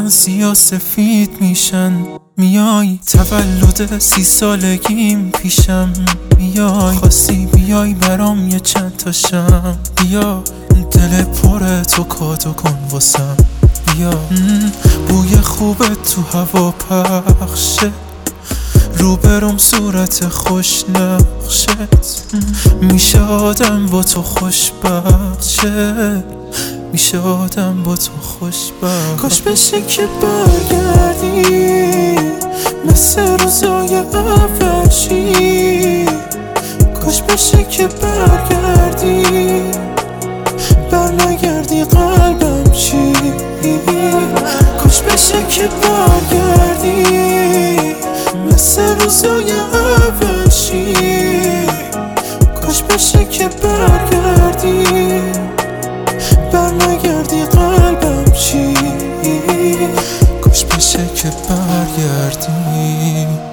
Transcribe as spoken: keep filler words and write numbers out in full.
سیاه سفید میشن. میای تولد سی سالگیم پیشم، میای خواستی بیای برام یه چند تا شم. بیا دل پر تو کادو کن واسم، بیا بوی خوبه تو هوا پخشه، روبروم صورت خوش نقشت. میشه آدم با تو خوشبخت شه، میشه آدم با تو خوشبخت. کاش بشه که برگردی مثل روزای اولشی، کاش بشه که برگردی بر نگردی قلبم چی. کاش بشه که برگردی مثل روزای اولشی، کاش بشه که برگردی بر نگردی قلبم چی. کاش بشه که برگردی.